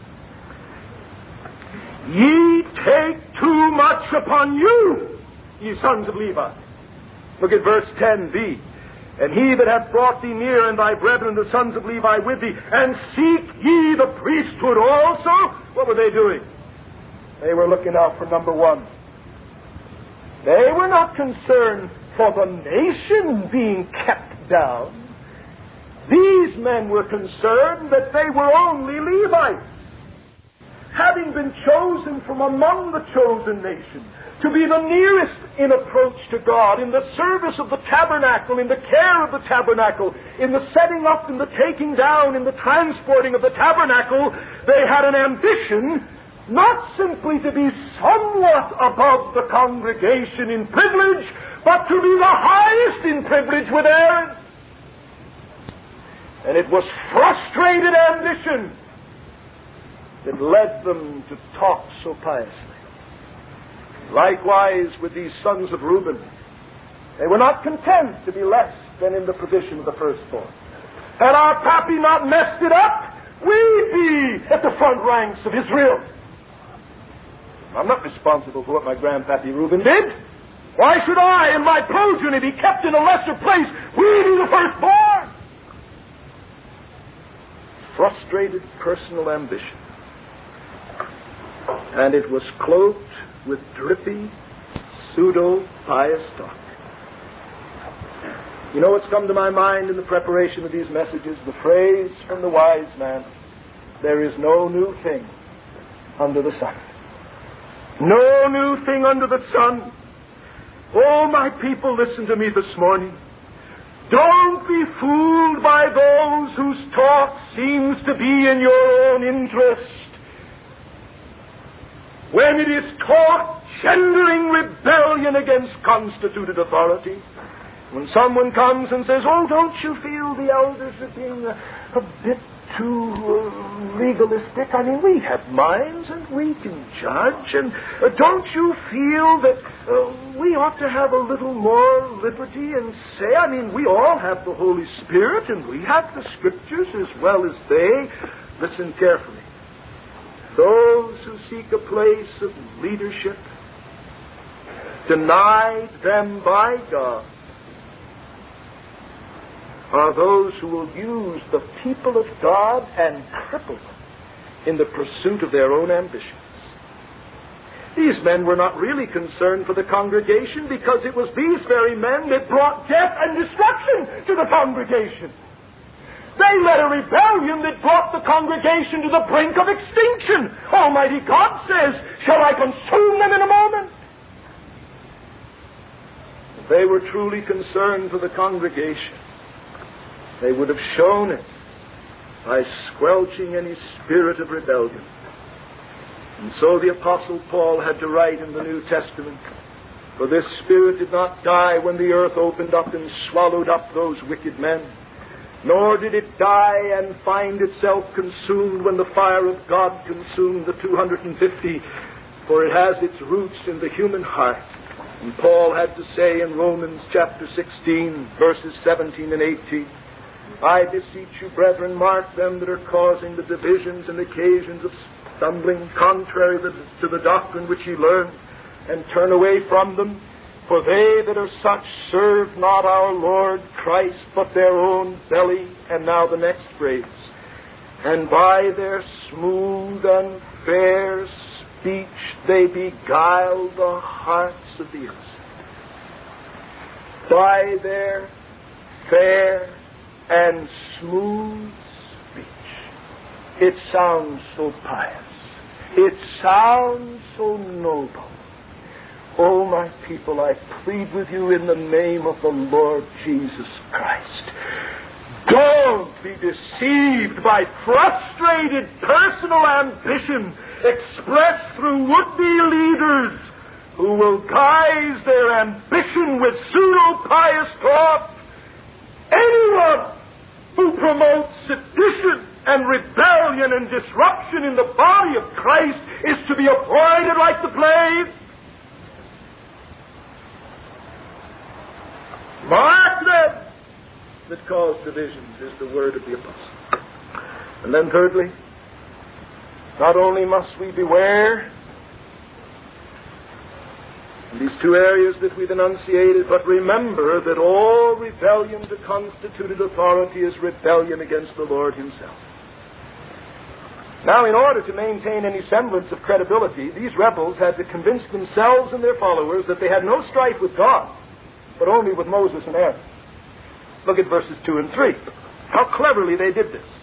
S1: Ye take too much upon you, ye sons of Levi. Look at verse 10b. And he that hath brought thee near, and thy brethren the sons of Levi with thee, and seek ye the priesthood also? What were they doing? They were looking out for number one. They were not concerned for the nation being kept down. These men were concerned that they were only Levites, having been chosen from among the chosen nation, to be the nearest in approach to God, in the service of the tabernacle, in the care of the tabernacle, in the setting up and the taking down, in the transporting of the tabernacle. They had an ambition not simply to be somewhat above the congregation in privilege, but to be the highest in privilege with Aaron. And it was frustrated ambition that led them to talk so piously. Likewise with these sons of Reuben. They were not content to be less than in the position of the firstborn. Had our pappy not messed it up, we'd be at the front ranks of Israel. I'm not responsible for what my grandpappy Reuben did. Why should I and my progeny be kept in a lesser place? We be the firstborn. Frustrated personal ambition. And it was cloaked with drippy, pseudo-pious talk. You know what's come to my mind in the preparation of these messages? The phrase from the wise man, there is no new thing under the sun. No new thing under the sun. Oh, my people, listen to me this morning. Don't be fooled by those whose talk seems to be in your own interest. When it is talk gendering rebellion against constituted authority, when someone comes and says, oh, don't you feel the elders are being a bit too legalistic? I mean, we have minds and we can judge. And don't you feel that we ought to have a little more liberty and say, I mean, we all have the Holy Spirit and we have the Scriptures as well as they. Listen carefully. Those who seek a place of leadership, denied them by God, are those who will use the people of God and cripple them in the pursuit of their own ambitions. These men were not really concerned for the congregation because it was these very men that brought death and destruction to the congregation. They led a rebellion that brought the congregation to the brink of extinction. Almighty God says, shall I consume them in a moment? If they were truly concerned for the congregation, they would have shown it by squelching any spirit of rebellion. And so the Apostle Paul had to write in the New Testament, for this spirit did not die when the earth opened up and swallowed up those wicked men, nor did it die and find itself consumed when the fire of God consumed the 250, for it has its roots in the human heart. And Paul had to say in Romans chapter 16, verses 17 and 18, I beseech you, brethren, mark them that are causing the divisions and occasions of stumbling, contrary to the doctrine which ye learned, and turn away from them. For they that are such serve not our Lord Christ, but their own belly. And now the next phrase. And by their smooth and fair speech they beguile the hearts of the innocent. By their fair and smooth speech. It sounds so pious. It sounds so noble. Oh, my people, I plead with you in the name of the Lord Jesus Christ. Don't be deceived by frustrated personal ambition expressed through would-be leaders who will guise their ambition with pseudo-pious talk. Anyone who promotes sedition and rebellion and disruption in the body of Christ is to be avoided like the plague. Mark them that cause divisions is the word of the apostle. And then thirdly, not only must we beware in these two areas that we've enunciated, but remember that all rebellion to constituted authority is rebellion against the Lord himself. Now, in order to maintain any semblance of credibility, these rebels had to convince themselves and their followers that they had no strife with God, but only with Moses and Aaron. Look at verses 2 and 3. How cleverly they did this.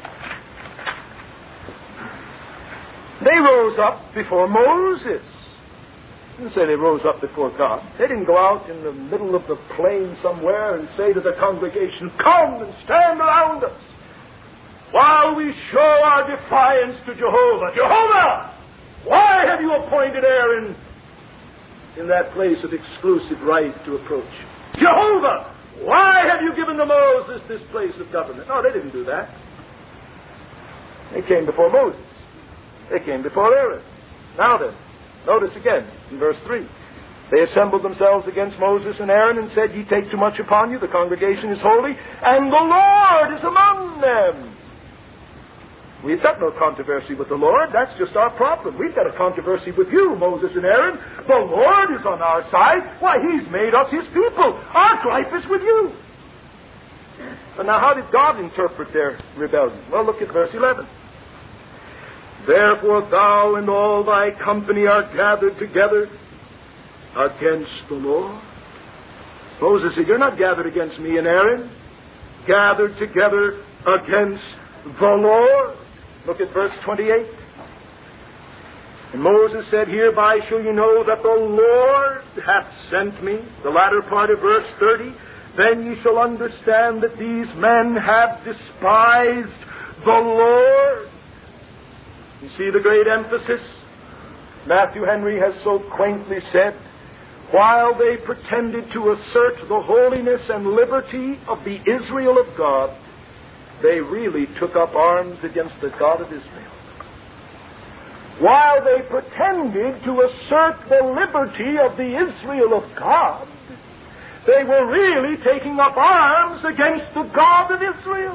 S1: They rose up before Moses. I didn't say they rose up before God. They didn't go out in the middle of the plain somewhere and say to the congregation, come and stand around us while we show our defiance to Jehovah. Jehovah, why have you appointed Aaron in that place of exclusive right to approach you? Jehovah, why have you given to Moses this place of government? No, they didn't do that. They came before Moses. They came before Aaron. Now then, notice again in verse 3. They assembled themselves against Moses and Aaron and said, ye take too much upon you, the congregation is holy, and the Lord is among them. We've got no controversy with the Lord. That's just our problem. We've got a controversy with you, Moses and Aaron. The Lord is on our side. Why, he's made us his people. Our gripe is with you. But now, how did God interpret their rebellion? Well, look at verse 11. Therefore thou and all thy company are gathered together against the Lord. Moses said, you're not gathered against me and Aaron. Gathered together against the Lord. Look at verse 28. And Moses said, hereby shall you know that the Lord hath sent me. The latter part of verse 30. Then ye shall understand that these men have despised the Lord. You see the great emphasis? Matthew Henry has so quaintly said, while they pretended to assert the holiness and liberty of the Israel of God, they really took up arms against the God of Israel. While they pretended to assert the liberty of the Israel of God, they were really taking up arms against the God of Israel.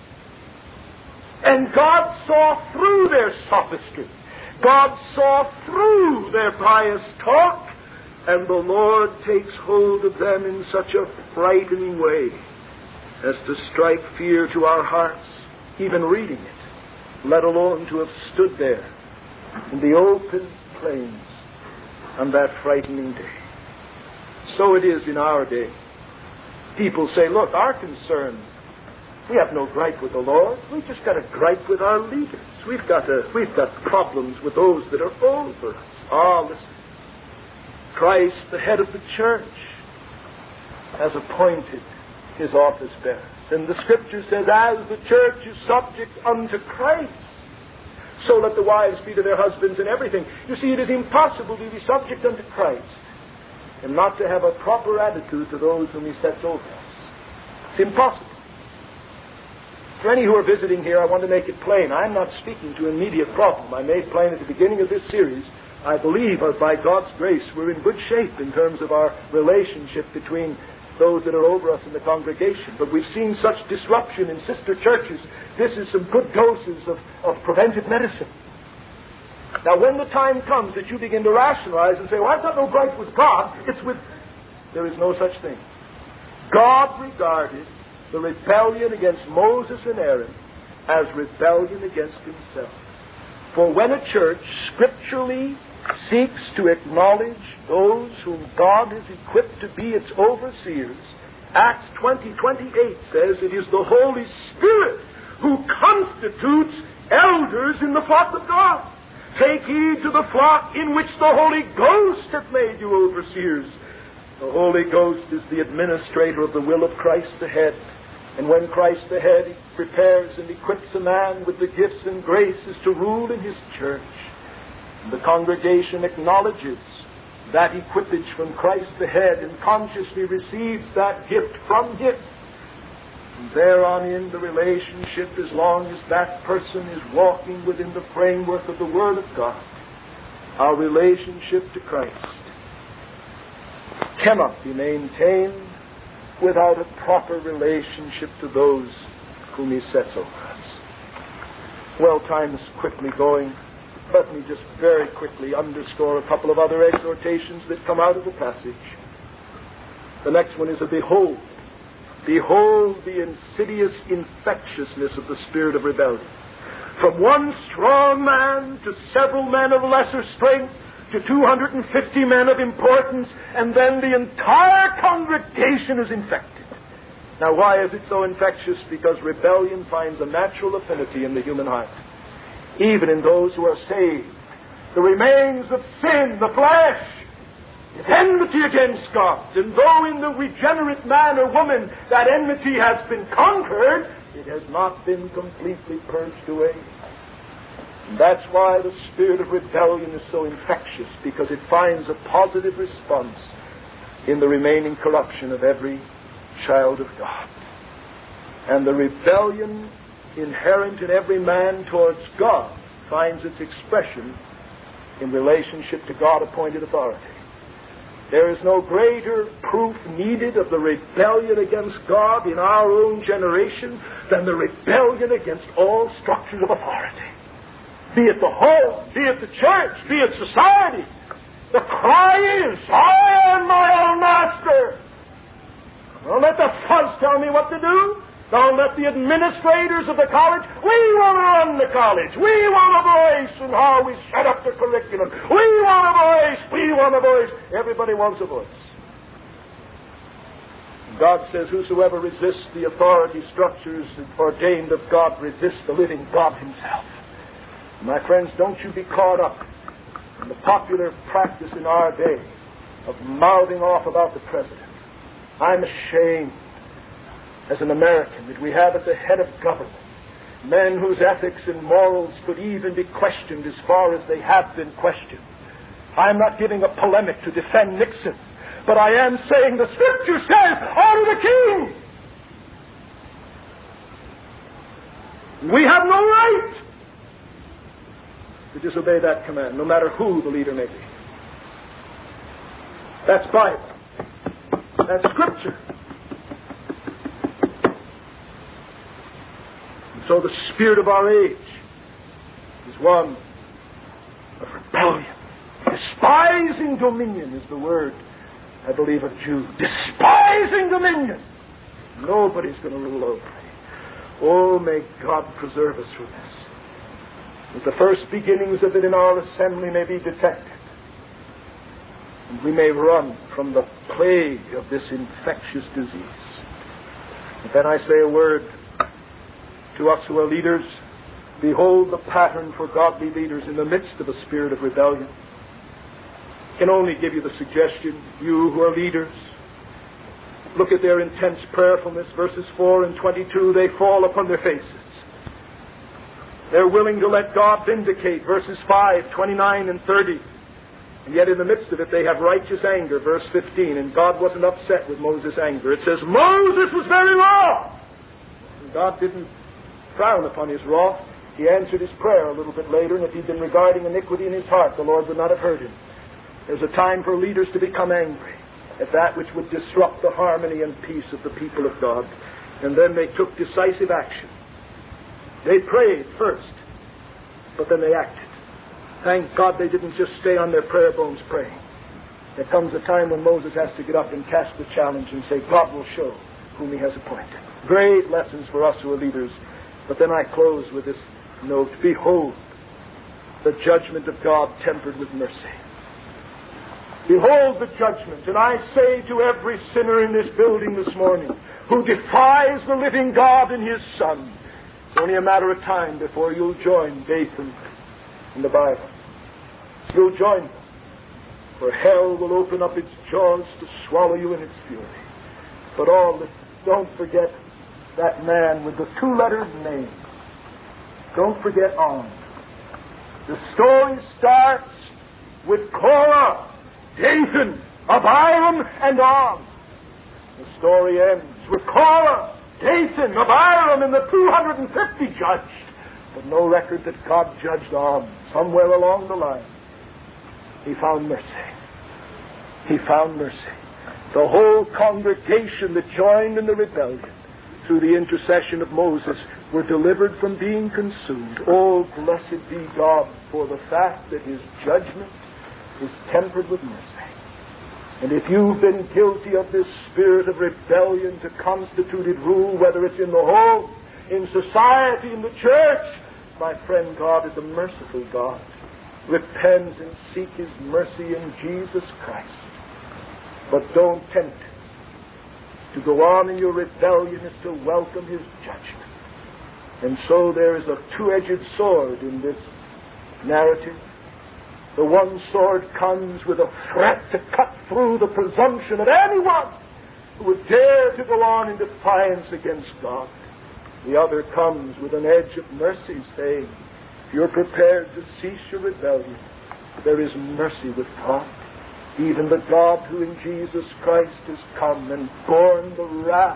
S1: And God saw through their sophistry. God saw through their pious talk, and the Lord takes hold of them in such a frightening way as to strike fear to our hearts, even reading it, let alone to have stood there in the open plains on that frightening day. So it is in our day. People say, look, our concern We have no gripe with the Lord. We've just got a gripe with our leaders. We've got problems with those that are over us. Listen. Christ, the head of the church, has appointed his office bearers. And the Scripture says, as the church is subject unto Christ, so let the wives be to their husbands in everything. You see, it is impossible to be subject unto Christ and not to have a proper attitude to those whom he sets over us. It's impossible. For any who are visiting here, I want to make it plain. I'm not speaking to an immediate problem. I made plain at the beginning of this series, I believe, by God's grace, we're in good shape in terms of our relationship between those that are over us in the congregation. But we've seen such disruption in sister churches. This is some good doses of preventive medicine. Now, when the time comes that you begin to rationalize and say, well, I've got no gripe with God, there is no such thing. God regarded the rebellion against Moses and Aaron as rebellion against himself. For when a church scripturally seeks to acknowledge those whom God has equipped to be its overseers, Acts 20:28 says it is the Holy Spirit who constitutes elders in the flock of God. Take heed to the flock in which the Holy Ghost hath made you overseers. The Holy Ghost is the administrator of the will of Christ the head. And when Christ the head prepares and equips a man with the gifts and graces to rule in his church, the congregation acknowledges that equipage from Christ the head and consciously receives that gift from him. And thereon in the relationship, as long as that person is walking within the framework of the Word of God, our relationship to Christ cannot be maintained without a proper relationship to those whom he sets over us. Well, time is quickly going. Let me just very quickly underscore a couple of other exhortations that come out of the passage. The next one is a behold. Behold the insidious infectiousness of the spirit of rebellion. From one strong man to several men of lesser strength, to 250 men of importance, and then the entire congregation is infected. Now, why is it so infectious? Because rebellion finds a natural affinity in the human heart. Even in those who are saved, the remains of sin, the flesh, is enmity against God. And though in the regenerate man or woman that enmity has been conquered, it has not been completely purged away. And that's why the spirit of rebellion is so infectious, because it finds a positive response in the remaining corruption of every child of God. And the rebellion inherent in every man towards God finds its expression in relationship to God-appointed authority. There is no greater proof needed of the rebellion against God in our own generation than the rebellion against all structures of authority. Be it the home, be it the church, be it society. The cry is, I am my own master. Don't let the fuzz tell me what to do. Don't let the administrators of the college, we want to run the college. We want a voice in how we set up the curriculum. We want a voice. Everybody wants a voice. God says, whosoever resists the authority structures ordained of God resists the living God himself. My friends, don't you be caught up in the popular practice in our day of mouthing off about the president. I'm ashamed as an American that we have at the head of government men whose ethics and morals could even be questioned as far as they have been questioned. I'm not giving a polemic to defend Nixon, but I am saying the Scripture says, honor the king. We have no right to disobey that command, no matter who the leader may be. That's Bible. That's Scripture. And so the spirit of our age is one of rebellion. Despising dominion is the word, I believe, of Jude. Despising dominion. Nobody's going to rule over me. Oh, may God preserve us from this. That the first beginnings of it in our assembly may be detected, and we may run from the plague of this infectious disease. And then I say a word To us who are leaders, behold the pattern for godly leaders in the midst of a spirit of rebellion. I can only give you the suggestion, you who are leaders, look at their intense prayerfulness. Verses 4 and 22, they fall upon their faces. They're willing to let God vindicate. Verses 5, 29 and 30. And yet in the midst of it, they have righteous anger. Verse 15, and God wasn't upset with Moses' anger. It says, Moses was very wroth. And God didn't frown upon his wrath. He answered his prayer a little bit later, and if he'd been regarding iniquity in his heart, the Lord would not have heard him. There's a time for leaders to become angry at that which would disrupt the harmony and peace of the people of God. And then they took decisive action. They prayed first, but then they acted. Thank God they didn't just stay on their prayer bones praying. There comes a time when Moses has to get up and cast the challenge and say, God will show whom he has appointed. Great lessons for us who are leaders. But then I close with this note. Behold, the judgment of God tempered with mercy. Behold the judgment. And I say to every sinner in this building this morning who defies the living God and his Son, it's only a matter of time before you'll join Dathan in the Bible. You'll join them. For hell will open up its jaws to swallow you in its fury. But don't forget that man with the two-lettered name. Don't forget On. The story starts with Korah, Dathan, Abiram, and On. The story ends with Korah, Dathan, Abiram, and the 250 judged. But no record that God judged On. Somewhere along the line, he found mercy. He found mercy. The whole congregation that joined in the rebellion through the intercession of Moses were delivered from being consumed. Oh, blessed be God for the fact that his judgment is tempered with mercy. And if you've been guilty of this spirit of rebellion to constituted rule, whether it's in the home, in society, in the church, my friend, God is a merciful God. Repent and seek his mercy in Jesus Christ. But don't tempt to go on in your rebellion is to welcome his judgment. And so there is a two-edged sword in this narrative. The one sword comes with a threat to cut through the presumption of anyone who would dare to go on in defiance against God. The other comes with an edge of mercy, saying, if you're prepared to cease your rebellion, there is mercy with God. Even the God who in Jesus Christ has come and borne the wrath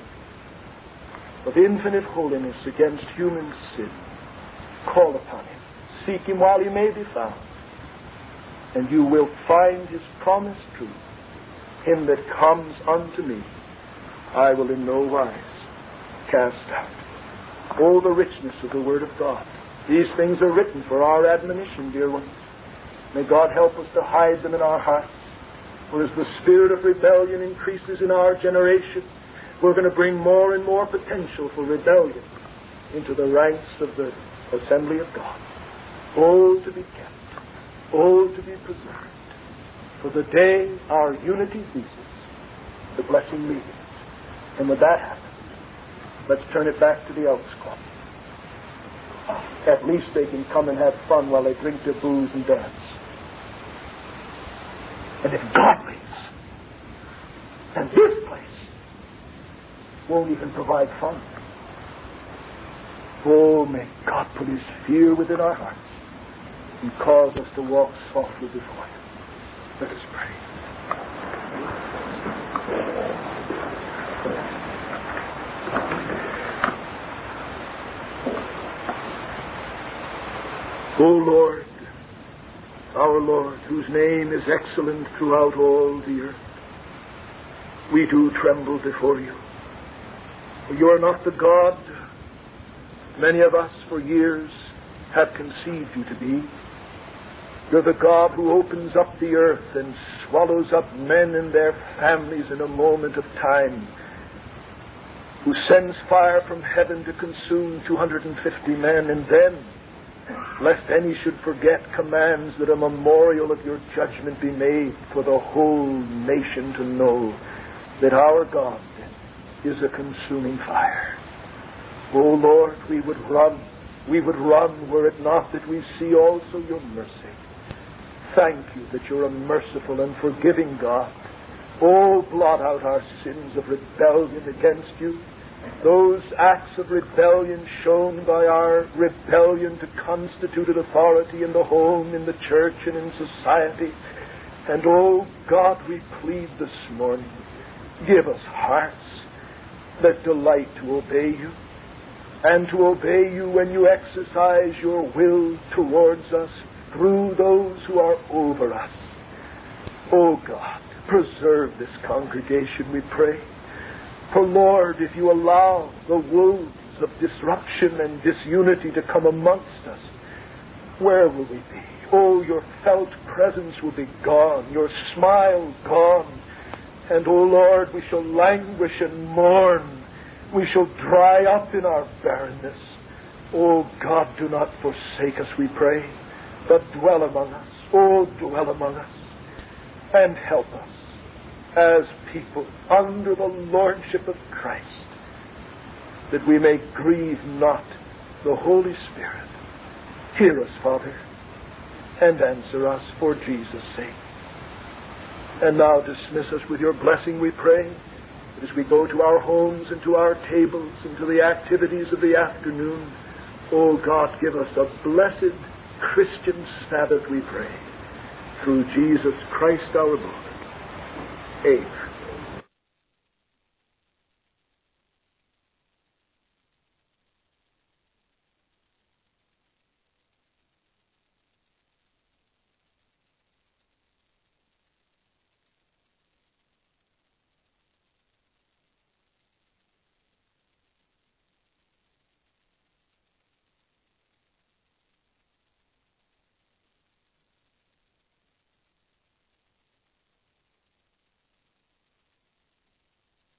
S1: of infinite holiness against human sin. Call upon him. Seek him while he may be found. And you will find his promise true. Him that comes unto me, I will in no wise cast out. Oh, the richness of the Word of God. These things are written for our admonition, dear ones. May God help us to hide them in our hearts. For as the spirit of rebellion increases in our generation, we're going to bring more and more potential for rebellion into the ranks of the assembly of God. Oh, to be kept. Oh, to be preserved. For the day our unity ceases, the blessing leaves. And when that happens, let's turn it back to the Elks Club. At least they can come and have fun while they drink their booze and dance. And if God leaves, then this place won't even provide fun. Oh, may God put his fear within our hearts and cause us to walk softly before him. Let us pray. O Lord, our Lord, whose name is excellent throughout all the earth, we do tremble before you. For you are not the God many of us for years have conceived you to be. You're the God who opens up the earth and swallows up men and their families in a moment of time, who sends fire from heaven to consume 250 men, and then, lest any should forget, commands that a memorial of your judgment be made for the whole nation to know that our God is a consuming fire. O Lord, we would run. We would run were it not that we see also your mercy. Thank you that you're a merciful and forgiving God. Oh, blot out our sins of rebellion against you, those acts of rebellion shown by our rebellion to constituted authority in the home, in the church, and in society. And oh God, we plead this morning, give us hearts that delight to obey you, and to obey you when you exercise your will towards us through those who are over us. Oh God, preserve this congregation, we pray. For Lord, if you allow the wolves of disruption and disunity to come amongst us, where will we be? Oh, your felt presence will be gone, your smile gone. And, oh Lord, we shall languish and mourn. We shall dry up in our barrenness. Oh God, do not forsake us, we pray, but dwell among us. Oh, dwell among us and help us as people under the lordship of Christ, that we may grieve not the Holy Spirit. Hear us, Father, and answer us for Jesus' sake. And now dismiss us with your blessing, we pray, as we go to our homes and to our tables and to the activities of the afternoon. Oh God, give us a blessed Christian Sabbath, we pray, through Jesus Christ our Lord. Amen.